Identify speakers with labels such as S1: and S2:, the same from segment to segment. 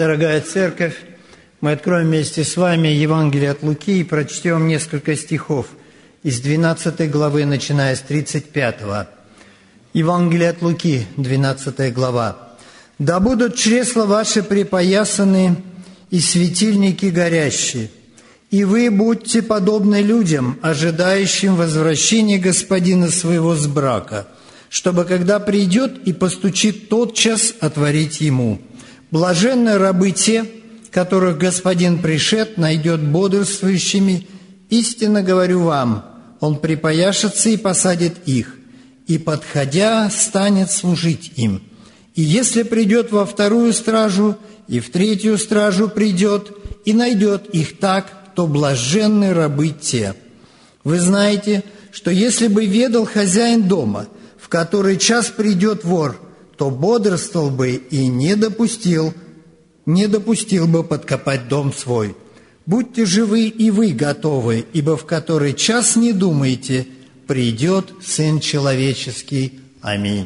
S1: Дорогая Церковь, мы откроем вместе с вами Евангелие от Луки и прочтем несколько стихов из 12 главы, начиная с 35. Евангелие от Луки, 12 глава. «Да будут чресла ваши припоясаны и светильники горящие, и вы будьте подобны людям, ожидающим возвращения господина своего с брака, чтобы, когда придет и постучит, тотчас отворить ему. Блаженны рабы те, которых господин пришед найдет бодрствующими. Истинно говорю вам, он припояшется и посадит их, и, подходя, станет служить им. И если придет во вторую стражу, и в третью стражу придет, и найдет их так, то блаженны рабы те. Вы знаете, что если бы ведал хозяин дома, в который час придет вор, то бодрствовал бы и не допустил бы подкопать дом свой. Будьте живы и вы готовы, ибо в который час не думайте, придет Сын Человеческий. Аминь».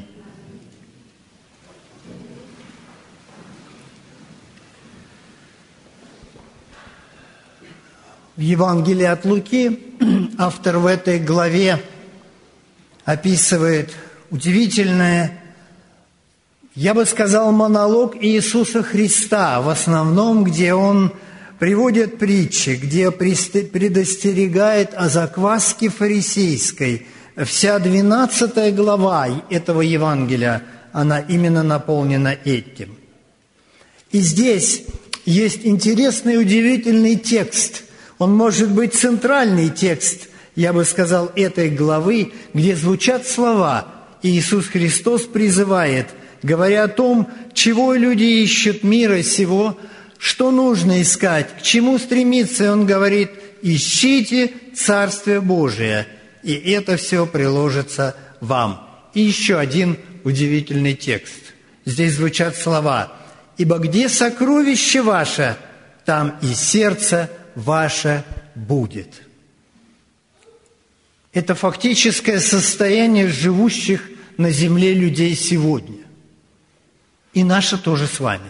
S1: В Евангелии от Луки автор в этой главе описывает удивительное, я бы сказал, монолог Иисуса Христа, в основном, где Он приводит притчи, где предостерегает о закваске фарисейской. Вся 12 глава этого Евангелия, она именно наполнена этим. И здесь есть интересный и удивительный текст. Он может быть центральный текст, я бы сказал, этой главы, где звучат слова. Иисус Христос призывает, говоря о том, чего люди ищут мира сего, что нужно искать, к чему стремиться. Он говорит: ищите Царствие Божие, и это все приложится вам. И еще один удивительный текст. Здесь звучат слова: «Ибо где сокровище ваше, там и сердце ваше будет». Это фактическое состояние живущих на земле людей сегодня. И наше тоже с вами.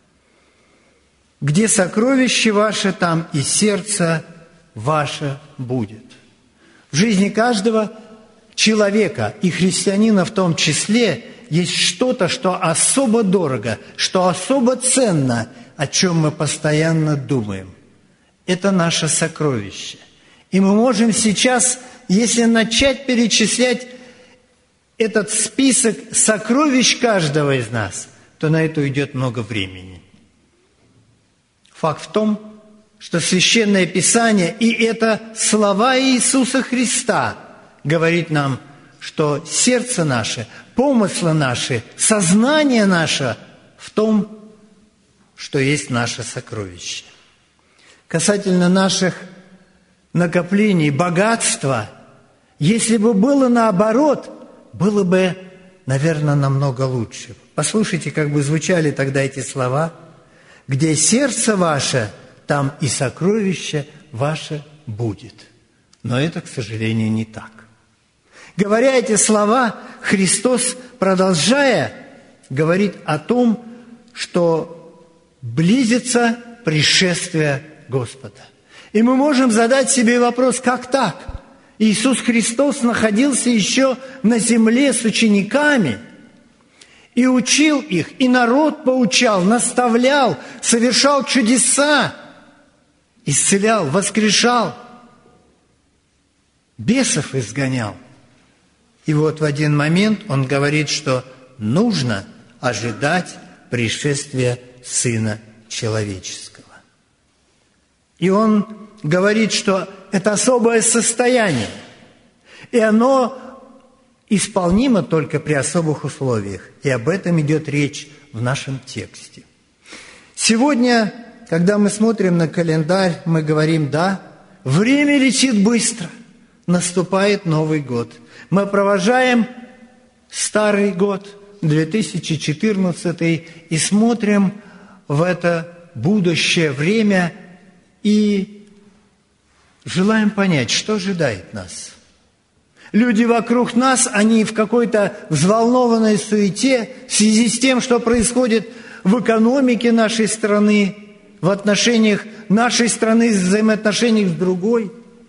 S1: Где сокровище ваше, там и сердце ваше будет. В жизни каждого человека, и христианина в том числе, есть что-то, что особо дорого, что особо ценно, о чем мы постоянно думаем. Это наше сокровище. И мы можем сейчас, если начать перечислять этот список сокровищ каждого из нас, то на это уйдет много времени. Факт в том, что Священное Писание, и это слова Иисуса Христа, говорит нам, что сердце наше, помыслы наши, сознание наше в том, что есть наше сокровище. Касательно наших накоплений, богатства, если бы было наоборот, было бы, наверное, намного лучше. Послушайте, как бы звучали тогда эти слова: «Где сердце ваше, там и сокровище ваше будет». Но это, к сожалению, не так. Говоря эти слова, Христос, продолжая, говорит о том, что близится пришествие Господа. И мы можем задать себе вопрос: как так? Иисус Христос находился еще на земле с учениками и учил их, и народ поучал, наставлял, совершал чудеса, исцелял, воскрешал, бесов изгонял. И вот в один момент Он говорит, что нужно ожидать пришествия Сына Человеческого. И Он говорит, что это особое состояние, и оно исполнимо только при особых условиях. И об этом идет речь в нашем тексте. Сегодня, когда мы смотрим на календарь, мы говорим: да, время летит быстро, наступает Новый год. Мы провожаем Старый год, 2014, и смотрим в это будущее время и желаем понять, что ожидает нас. Люди вокруг нас, они в какой-то взволнованной суете в связи с тем, что происходит в экономике нашей страны, в отношениях нашей страны, в взаимоотношениях с другой.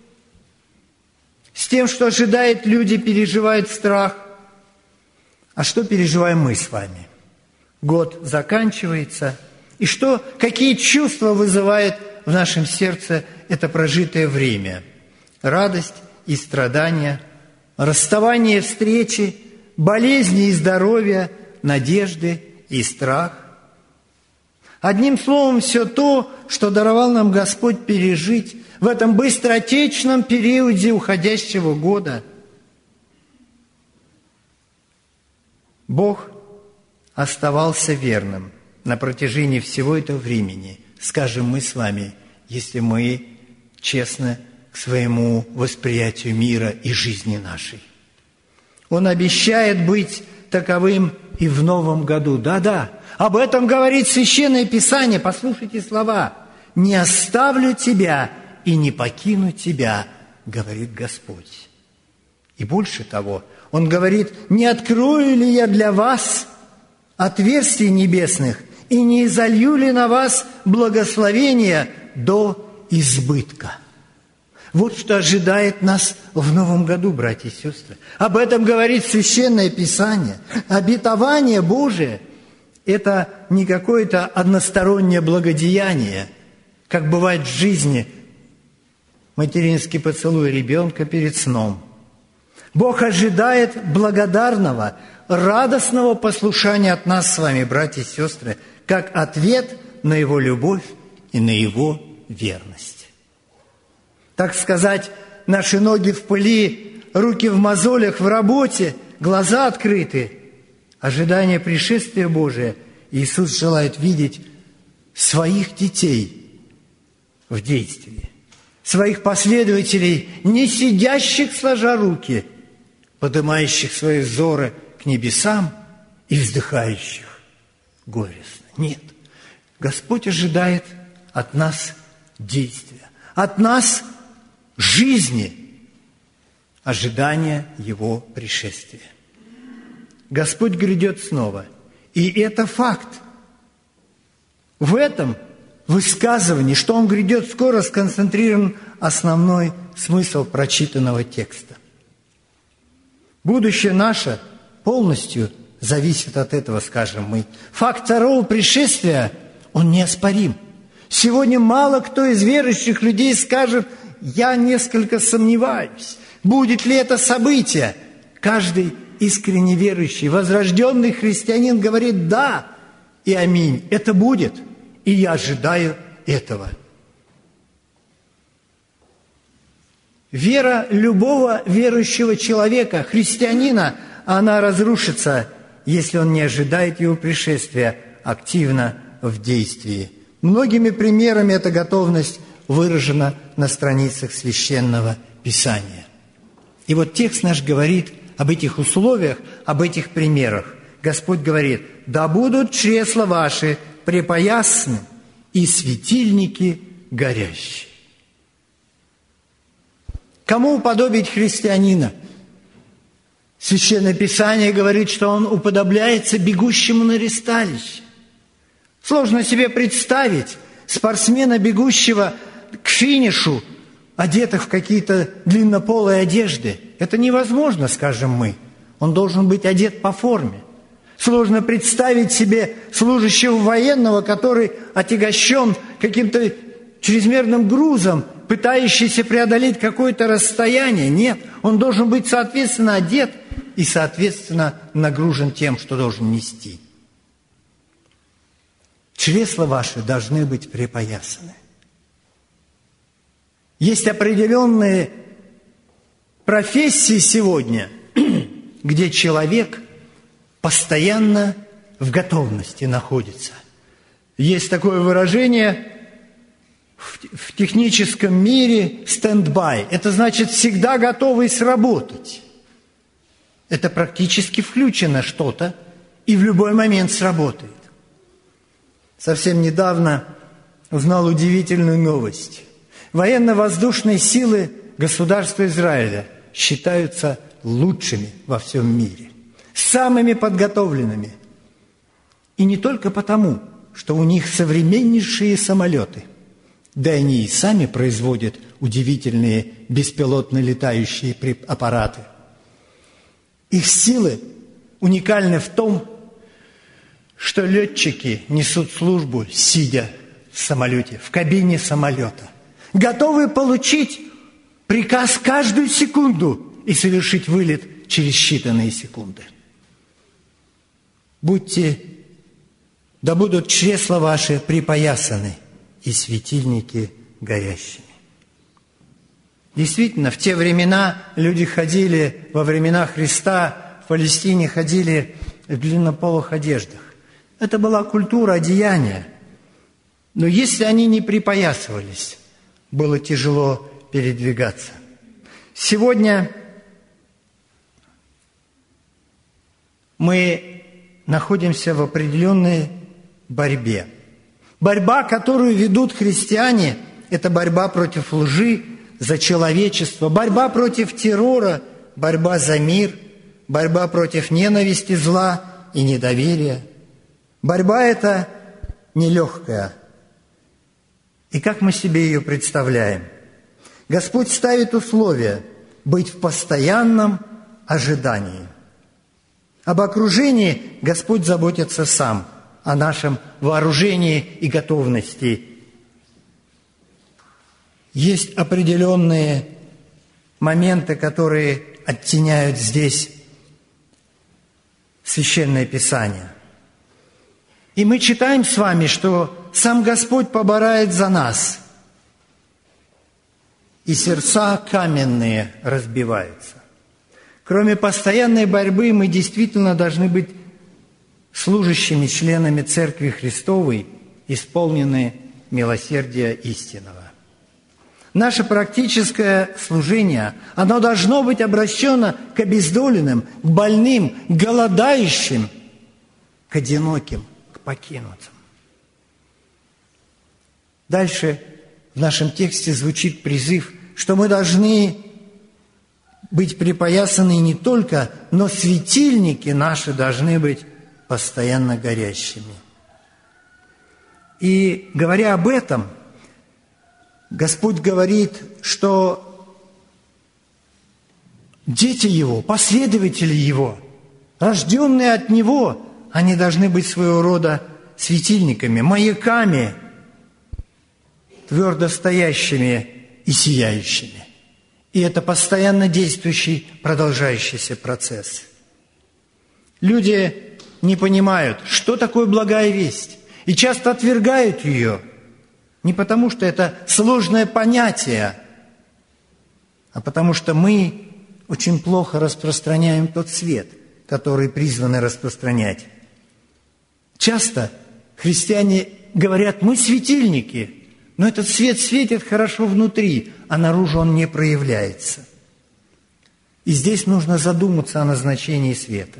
S1: С тем, что ожидает, люди переживают страх. А что переживаем мы с вами? Год заканчивается. И какие чувства вызывает в нашем сердце это прожитое время? Радость и страдания, расставание и встречи, болезни и здоровье, надежды и страх. Одним словом, все то, что даровал нам Господь пережить в этом быстротечном периоде уходящего года. Бог оставался верным на протяжении всего этого времени, скажем мы с вами, если мы честны к своему восприятию мира и жизни нашей. Он обещает быть таковым и в новом году. Да-да, об этом говорит Священное Писание. Послушайте слова. «Не оставлю тебя и не покину тебя, говорит Господь». И больше того, Он говорит: «Не открою ли я для вас отверстий небесных и не изолью ли на вас благословения до избытка?» Вот что ожидает нас в новом году, братья и сестры. Об этом говорит Священное Писание. Обетование Божие – это не какое-то одностороннее благодеяние, как бывает в жизни материнский поцелуй ребенка перед сном. Бог ожидает благодарного, радостного послушания от нас с вами, братья и сестры, как ответ на Его любовь и на Его верность. Так сказать, наши ноги в пыли, руки в мозолях, в работе, глаза открыты. Ожидание пришествия Божия. Иисус желает видеть своих детей в действии, своих последователей, не сидящих сложа руки, поднимающих свои взоры к небесам и вздыхающих горестно. Нет, Господь ожидает от нас действия, от нас жизни, ожидания Его пришествия. Господь грядет снова. И это факт. В этом высказывании, что Он грядет скоро, сконцентрирован основной смысл прочитанного текста. Будущее наше полностью зависит от этого, скажем мы. Факт второго пришествия, он неоспорим. Сегодня мало кто из верующих людей скажет: «Я несколько сомневаюсь, будет ли это событие». Каждый искренне верующий, возрожденный христианин говорит: «Да и аминь, это будет, и я ожидаю этого». Вера любого верующего человека, христианина, она разрушится, если он не ожидает Его пришествия активно в действии. Многими примерами эта готовность выражена на страницах Священного Писания. И вот текст наш говорит об этих условиях, об этих примерах. Господь говорит: «Да будут чресла ваши препоясаны и светильники горящие». Кому уподобить христианина? Священное Писание говорит, что он уподобляется бегущему на ресталище. Сложно себе представить спортсмена, бегущего к финишу, одетых в какие-то длиннополые одежды. Это невозможно, скажем мы. Он должен быть одет по форме. Сложно представить себе служащего военного, который отягощен каким-то чрезмерным грузом, пытающийся преодолеть какое-то расстояние. Нет, он должен быть соответственно одет и соответственно нагружен тем, что должен нести. Чресла ваши должны быть припоясаны. Есть определенные профессии сегодня, где человек постоянно в готовности находится. Есть такое выражение в техническом мире «стендбай». Это значит всегда готовый сработать. Это практически включено что-то и в любой момент сработает. Совсем недавно узнал удивительную новость. Военно-воздушные силы государства Израиля считаются лучшими во всем мире, самыми подготовленными. И не только потому, что у них современнейшие самолеты, да они и сами производят удивительные беспилотно летающие аппараты. Их силы уникальны в том, что летчики несут службу, сидя в самолете, в кабине самолета, готовы получить приказ каждую секунду и совершить вылет через считанные секунды. Да будут чресла ваши припоясаны и светильники горящими. Действительно, в те времена люди ходили, во времена Христа в Палестине ходили в длиннополых одеждах. Это была культура одеяния. Но если они не припоясывались, было тяжело передвигаться. Сегодня мы находимся в определенной борьбе. Борьба, которую ведут христиане, это борьба против лжи, за человечество, борьба против террора, борьба за мир, борьба против ненависти, зла и недоверия. Борьба эта нелегкая. И как мы себе ее представляем? Господь ставит условия быть в постоянном ожидании. Об окружении Господь заботится сам, о нашем вооружении и готовности. Есть определенные моменты, которые оттеняют здесь Священное Писание. И мы читаем с вами, что сам Господь поборает за нас, и сердца каменные разбиваются. Кроме постоянной борьбы, мы действительно должны быть служащими членами Церкви Христовой, исполненные милосердия истинного. Наше практическое служение, оно должно быть обращено к обездоленным, к больным, к голодающим, к одиноким, к покинутым. Дальше в нашем тексте звучит призыв, что мы должны быть припоясаны не только, но светильники наши должны быть постоянно горящими. И говоря об этом, Господь говорит, что дети Его, последователи Его, рожденные от Него, они должны быть своего рода светильниками, маяками, твердо стоящими и сияющими. И это постоянно действующий, продолжающийся процесс. Люди не понимают, что такое благая весть, и часто отвергают ее. Не потому, что это сложное понятие, а потому что мы очень плохо распространяем тот свет, который призваны распространять. Часто христиане говорят, мы светильники, но этот свет светит хорошо внутри, а наружу он не проявляется. И здесь нужно задуматься о назначении света.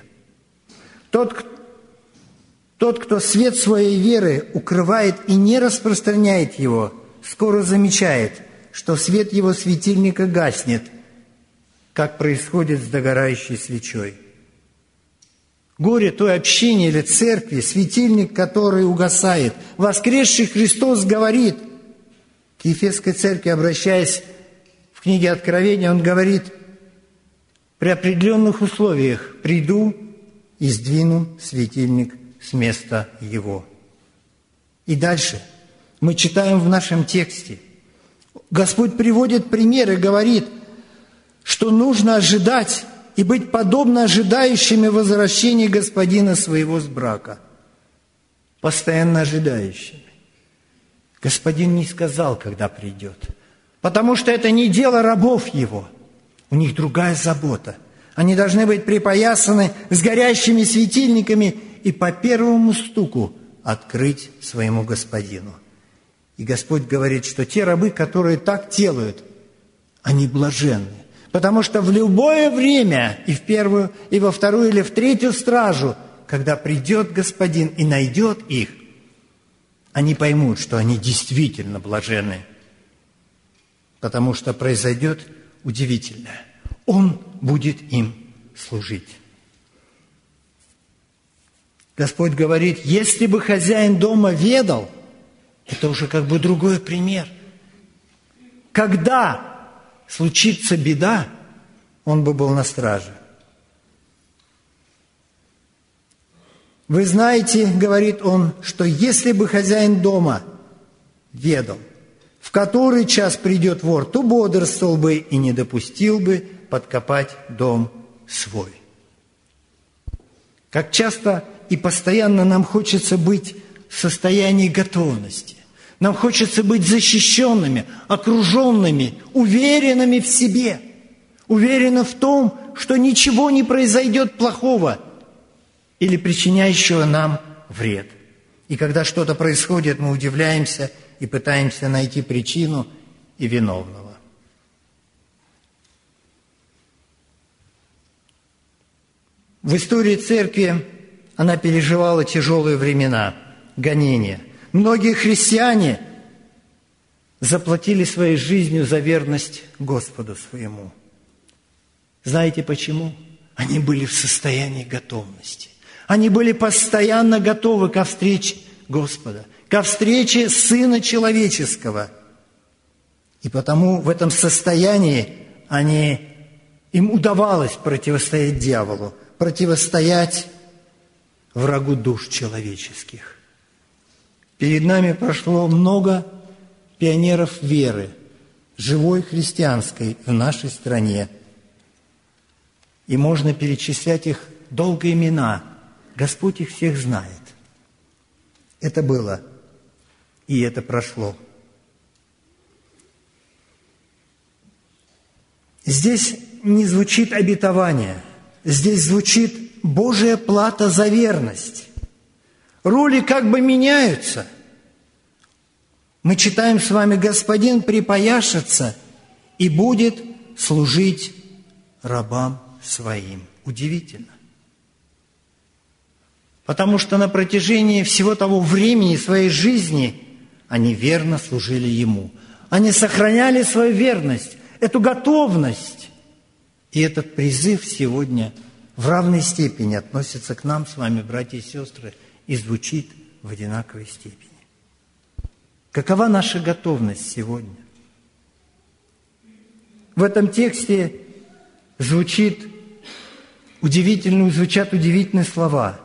S1: Тот, кто свет своей веры укрывает и не распространяет его, скоро замечает, что свет его светильника гаснет, как происходит с догорающей свечой. Горе той общине или церкви, светильник, который угасает. Воскресший Христос говорит к Ефесской церкви, обращаясь в книге Откровения, Он говорит, при определенных условиях приду и сдвину светильник с места его. И дальше мы читаем в нашем тексте. Господь приводит пример и говорит, что нужно ожидать и быть подобно ожидающими возвращения Господина своего с брака. Постоянно ожидающими. Господин не сказал, когда придет, потому что это не дело рабов Его. У них другая забота. Они должны быть припоясаны с горящими светильниками и по первому стуку открыть своему Господину. И Господь говорит, что те рабы, которые так делают, они блаженны. Потому что в любое время, и в первую, и во вторую, или в третью стражу, когда придет Господин и найдет их, они поймут, что они действительно блаженны. Потому что произойдет удивительное. Он будет им служить. Господь говорит, если бы хозяин дома ведал, это уже как бы другой пример. Когда случится беда, он бы был на страже. Вы знаете, говорит он, что если бы хозяин дома ведал, в который час придет вор, то бодрствовал бы и не допустил бы подкопать дом свой. Как часто и постоянно нам хочется быть в состоянии готовности. Нам хочется быть защищенными, окруженными, уверенными в себе, уверенными в том, что ничего не произойдет плохого или причиняющего нам вред. И когда что-то происходит, мы удивляемся и пытаемся найти причину и виновного. В истории церкви она переживала тяжелые времена, гонения. Многие христиане заплатили своей жизнью за верность Господу своему. Знаете почему? Они были в состоянии готовности. Они были постоянно готовы ко встрече Господа, ко встрече Сына Человеческого. И потому в этом состоянии им удавалось противостоять дьяволу, противостоять врагу душ человеческих. Перед нами прошло много пионеров веры, живой христианской в нашей стране. И можно перечислять их долго имена. Господь их всех знает. Это было, и это прошло. Здесь не звучит обетование, здесь звучит Божья плата за верность. Роли как бы меняются. Мы читаем с вами: «Господин припояшется и будет служить рабам своим». Удивительно. Потому что на протяжении всего того времени своей жизни они верно служили Ему. Они сохраняли свою верность, эту готовность. И этот призыв сегодня в равной степени относится к нам с вами, братья и сестры, и звучит в одинаковой степени. Какова наша готовность сегодня? В этом тексте звучат удивительные слова.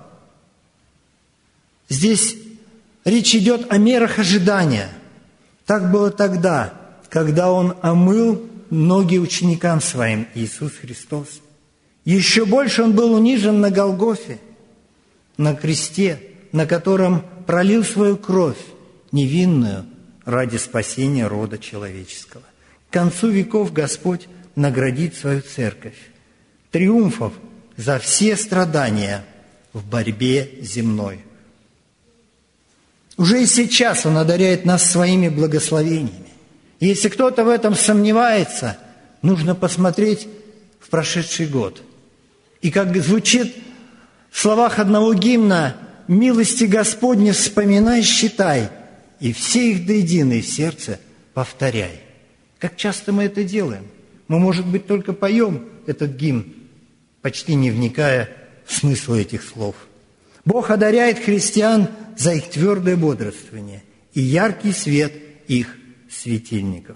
S1: Здесь речь идет о мерах ожидания. Так было тогда, когда Он омыл ноги ученикам Своим, Иисус Христос. Еще больше Он был унижен на Голгофе, на кресте, на котором пролил свою кровь, невинную, ради спасения рода человеческого. К концу веков Господь наградит свою церковь триумфов за все страдания в борьбе земной. Уже и сейчас Он одаряет нас своими благословениями. И если кто-то в этом сомневается, нужно посмотреть в прошедший год. И как звучит в словах одного гимна: «Милости Господни вспоминай, считай, и все их до единой в сердце повторяй». Как часто мы это делаем? Мы, может быть, только поем этот гимн, почти не вникая в смысл этих слов. Бог одаряет христиан за их твердое бодрствование и яркий свет их светильников.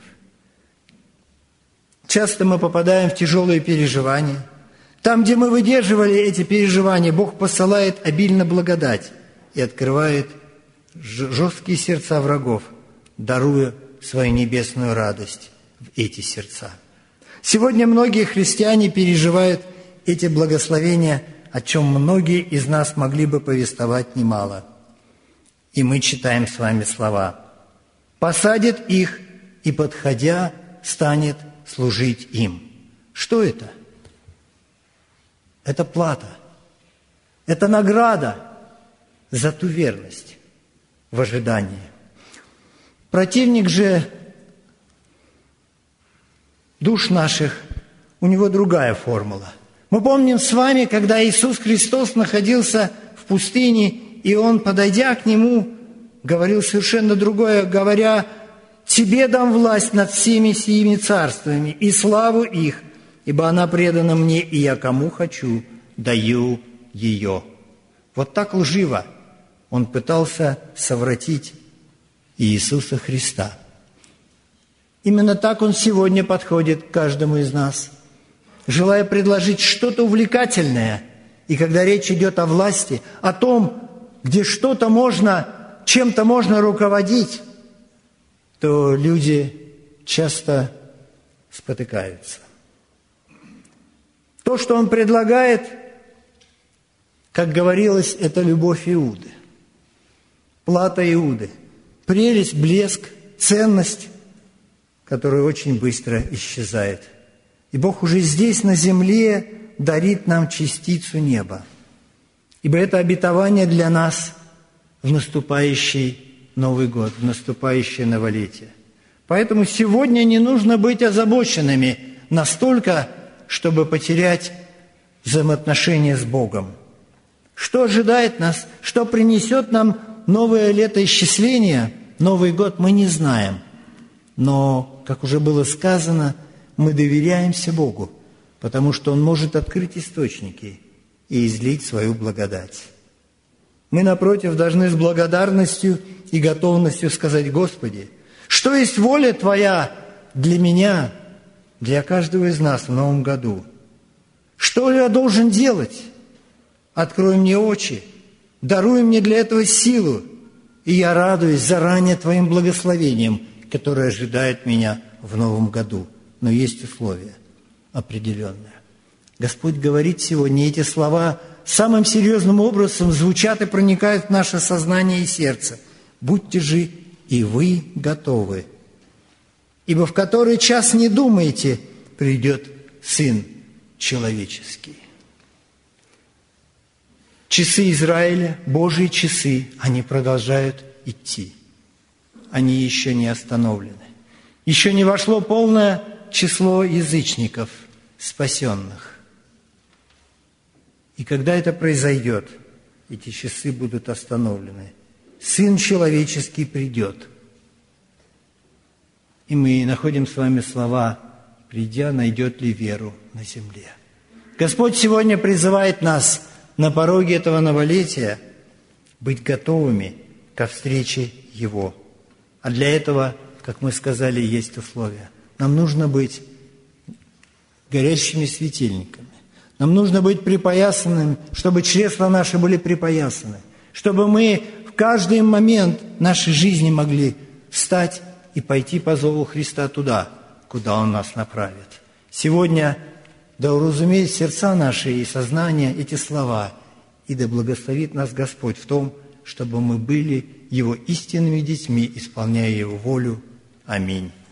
S1: Часто мы попадаем в тяжелые переживания. Там, где мы выдерживали эти переживания, Бог посылает обильно благодать и открывает жесткие сердца врагов, даруя свою небесную радость в эти сердца. Сегодня многие христиане переживают эти благословения, о чем многие из нас могли бы повествовать немало. И мы читаем с вами слова: «Посадит их, и, подходя, станет служить им». Что это? Это плата. Это награда за ту верность в ожидании. Противник же душ наших, у него другая формула. Мы помним с вами, когда Иисус Христос находился в пустыне, и Он, подойдя к Нему, говорил совершенно другое, говоря: «Тебе дам власть над всеми сими царствами и славу их, ибо она предана мне, и я кому хочу, даю ее». Вот так лживо он пытался совратить Иисуса Христа. Именно так он сегодня подходит к каждому из нас, желая предложить что-то увлекательное. И когда речь идет о власти, о том, где что-то можно, чем-то можно руководить, то люди часто спотыкаются. То, что он предлагает, как говорилось, это любовь Иуды, плата Иуды, прелесть, блеск, ценность, которая очень быстро исчезает. И Бог уже здесь, на земле, дарит нам частицу неба. Ибо это обетование для нас в наступающий Новый год, в наступающее новолетие. Поэтому сегодня не нужно быть озабоченными настолько, чтобы потерять взаимоотношения с Богом. Что ожидает нас, что принесет нам новое летоисчисление, Новый год, мы не знаем. Но, как уже было сказано, мы доверяемся Богу, потому что Он может открыть источники и излить свою благодать. Мы, напротив, должны с благодарностью и готовностью сказать: Господи, что есть воля Твоя для меня, для каждого из нас в новом году? Что я должен делать? Открой мне очи, даруй мне для этого силу, и я радуюсь заранее Твоим благословением, которое ожидает меня в новом году. Но есть условия определенные. Господь говорит сегодня, эти слова самым серьезным образом звучат и проникают в наше сознание и сердце. «Будьте же и вы готовы, ибо в который час не думаете, придет Сын Человеческий». Часы Израиля, Божьи часы, они продолжают идти. Они еще не остановлены. Еще не вошло полное число язычников, спасенных. И когда это произойдет, эти часы будут остановлены. Сын Человеческий придет. И мы находим с вами слова: «Придя, найдет ли веру на земле». Господь сегодня призывает нас на пороге этого новолетия быть готовыми ко встрече Его. А для этого, как мы сказали, есть условия. Нам нужно быть горящими светильниками. Нам нужно быть припоясанными, чтобы чресла наши были припоясаны, чтобы мы в каждый момент нашей жизни могли встать и пойти по зову Христа туда, куда Он нас направит. Сегодня да уразумеет сердца наши и сознание эти слова, и да благословит нас Господь в том, чтобы мы были Его истинными детьми, исполняя Его волю. Аминь.